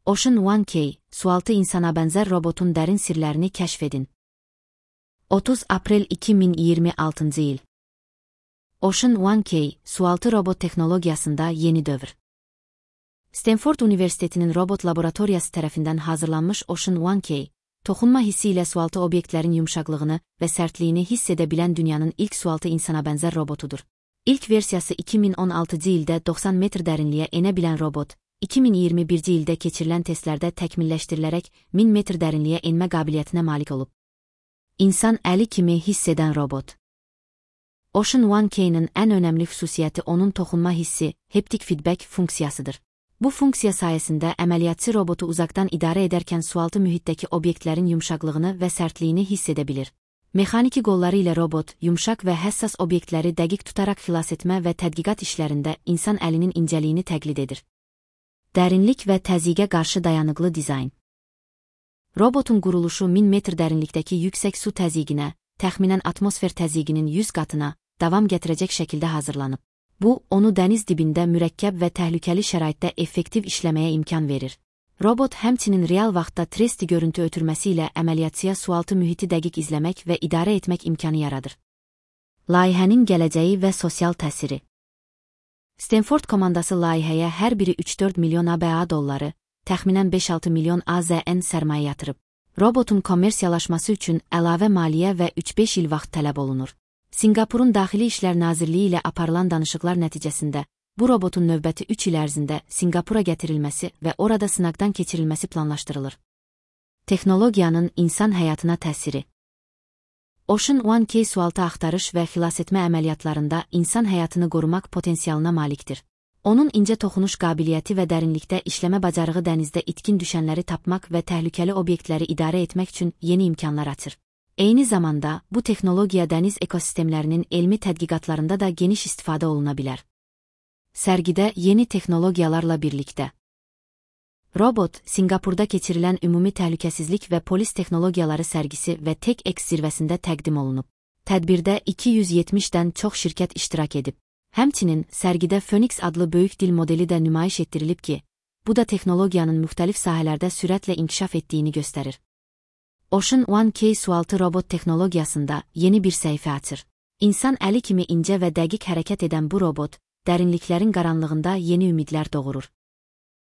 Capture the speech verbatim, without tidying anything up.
Ocean One K, sualtı insana bənzər robotun dərin sirlərini kəşf edin. otuz aprel iki min iyirmi altıncı il. Ocean One K, sualtı robot texnologiyasında yeni dövr. Stanford Universitetinin robot laboratoriyası tərəfindən hazırlanmış Ocean One K, toxunma hissi ilə sualtı obyektlərin yumşaqlığını və sərtliyini hiss edə bilən dünyanın ilk sualtı insana bənzər robotudur. İlk versiyası iki min on altıncı ildə doxsan metr dərinliyə enə bilən robot, iki min iyirmi birinci ildə keçirilən testlərdə təkmilləşdirilərək min metr dərinliyə enmə qabiliyyətinə malik olub. İnsan əli kimi hiss edən robot. Ocean One K-nin ən önəmli xüsusiyyəti onun toxunma hissi, haptic feedback funksiyasıdır. Bu funksiya sayəsində əməliyyatçı robotu uzaqdan idarə edərkən sualtı mühitdəki obyektlərin yumşaqlığını və sərtliyini hiss edə bilir. Mexaniki qolları ilə robot, yumşaq və həssas obyektləri dəqiq tutaraq xilas etmə və tədqiqat işlərində insan əlinin incəliyini təqlid edir. Dərinlik və təzyiqə qarşı dayanıqlı dizayn. Robotun quruluşu min metr dərinlikdəki yüksək su təzyiqinə, təxminən atmosfer təzyiqinin yüz qatına, davam gətirəcək şəkildə hazırlanıb. Bu, onu dəniz dibində mürəkkəb və təhlükəli şəraitdə effektiv işləməyə imkan verir. Robot həmçinin real vaxtda üç D görüntü ötürməsi ilə əməliyyatçıya sualtı mühiti dəqiq izləmək və idarə etmək imkanı yaradır. Layihənin gələcəyi və sosial təsiri. Stanford komandası layihəyə hər biri üç dörd milyon ABŞ dolları, təxminən beş altı milyon AZN sərmayə yatırıb. Robotun kommersiyalaşması üçün əlavə maliyyə və üç beş il vaxt tələb olunur. Singapurun Daxili İşlər Nazirliyi ilə aparılan danışıqlar nəticəsində, bu robotun növbəti üç il ərzində Singapura gətirilməsi və orada sınaqdan keçirilməsi planlaşdırılır. Texnologiyanın insan həyatına təsiri. Ocean One K sualtı axtarış və xilasetmə əməliyyatlarında insan həyatını qorumaq potensialına malikdir. Onun incə toxunuş qabiliyyəti və dərinlikdə işləmə bacarığı dənizdə itkin düşənləri tapmaq və təhlükəli obyektləri idarə etmək üçün yeni imkanlar açır. Eyni zamanda, bu texnologiya dəniz ekosistemlərinin elmi tədqiqatlarında da geniş istifadə oluna bilər. Sərgidə yeni texnologiyalarla birlikdə. Robot, Singapurda keçirilən ümumi təhlükəsizlik və polis texnologiyaları sərgisi və TechX zirvəsində təqdim olunub. Tədbirdə iki yüz yetmişdən çox şirkət iştirak edib. Həmçinin, sərgidə Phoenix adlı böyük dil modeli də nümayiş etdirilib ki, bu da texnologiyanın müxtəlif sahələrdə sürətlə inkişaf etdiyini göstərir. Ocean One K sualtı robot texnologiyasında yeni bir səhifə açır. İnsan əli kimi incə və dəqiq hərəkət edən bu robot, dərinliklərin qaranlığında yeni ümidlər doğurur.